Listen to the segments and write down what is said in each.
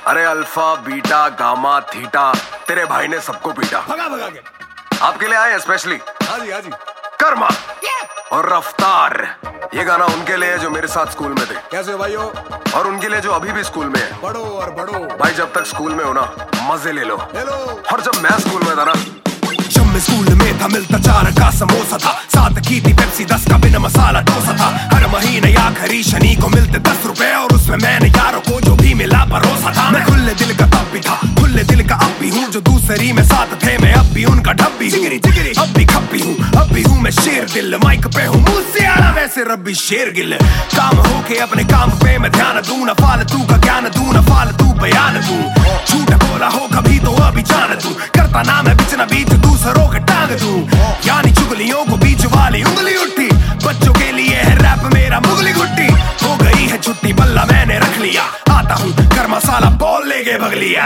अरे alpha beta gamma theta तेरे भाई ने सबको पीटा। भगा भगा के आपके लिए आए स्पेशली। हाँ जी कर्मा और रफ्तार। ये गाना उनके लिए जो मेरे साथ स्कूल में थे। कैसे भाइयों? और उनके लिए जो अभी भी स्कूल में है। बढ़ो और बढ़ो भाई, जब तक स्कूल में हो ना मजे ले लो। और जब मैं स्कूल में था ना, जब मैं स्कूल में था मिलता 4 का समोसा था, 7 की थी पेप्सी, 10 का बिना मसाला डोसा था। हर महीने या खरी शनि को मिलते 10 रुपए और उसमें मैंने यारों को जो भी मिला परोसा था। मैं खुले दिल का तब भी था, खुले दिल का अब भी हूँ। जो दूसरी में साथ थे मैं अब भी उनका ढब्बी हूँ। अब भी खप्पी हूँ, अब भी हूँ मैं शेर दिल। माइक पे हूँ मुझसे आला वैसे रब्बी शेर गिल। काम हो के अपने काम पे मैं ध्यान दूं, ना फालतू का ज्ञान दूं, ना फालतू बयान दूं। झूठ बोला हो कभी तो अभी जान दूं, करता ना मैं बीच ना बीच दूसरों के टांग दूं। यानी चुगलियों को बीच वाली उंगली उठी, बच्चों के लिए है रैप मेरा मुगली गुट्टी। हो गई है छुट्टी बल्ला मैंने रख लिया, आता हूँ कर मसाला बॉल लेके बगलिया।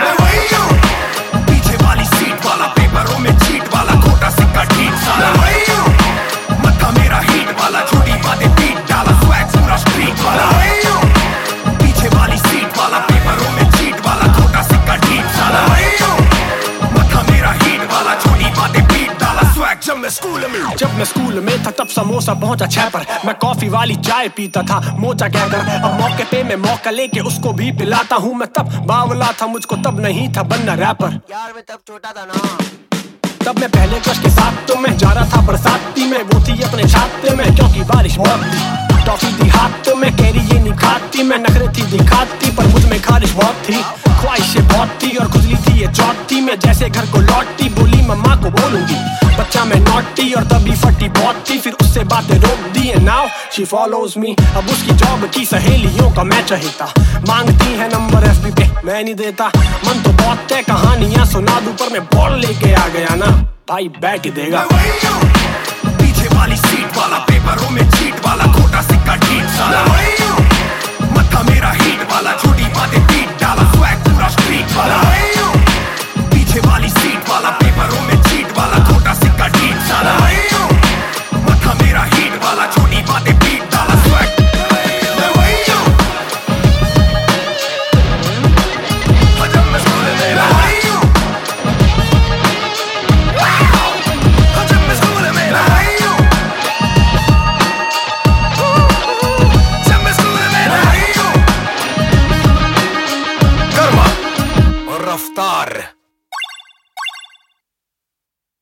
पीछे वाली सीट वाला, पेपरों में चीट वाला, खोटा सिक्का ठीक साला। मत्था मेरा हीट वाला, छोटी बातें पीट डाला, स्वैग पूरा स्ट्रीट वाला। पीछे वाली सीट वाला, पेपरों में चीट वाला, खोटा सिक्का ठीक साला। मत्था मेरा हीट वाला, छोटी बातें पीट डाला, स्वैग। जब मैं स्कूल में था तब समोसा पहुंचा 6 पर। मैं कॉफी वाली चाय पीता था मोचा कहकर। अब मौके पे मैं मौका लेके उसको भी पिलाता हूँ। मैं तब बावला था, मुझको तब नहीं था बनना रैपर। यार मैं तब छोटा था ना। तब मैं पहले क्रश के साथ तो मैं जा रहा था बरसाती में। वो थी अपने छाते में क्योंकि बारिश बहुत थी। टॉफी दी हाथ में कैरी ये नहीं खाती, मैं नखरे थी दिखाती पर मुझ में खारिश बहुत थी। ख्वाहिशें बहुत थी और खुजली थी ये चौथी में। जैसे घर को लौटती बोली मम्मा को बोलूंगी, बच्चा मैं नॉटी और तभी फटी बहुत थी। फिर उससे बातें रोक दी है, नाउ शी फॉलोज मी। अब उसकी जॉब की सहेलियों का मैं चहेता, मांगती है नंबर FB पे मैं नहीं देता। मन तो बहुत है कहानियां सुना दूं पर मैं बॉल लेके आ गया ना, भाई बैठ ही देगा। पीछे वाली सीट वाला, पेपरों में चीट वाला, खोटा सिक्का ठीक साला।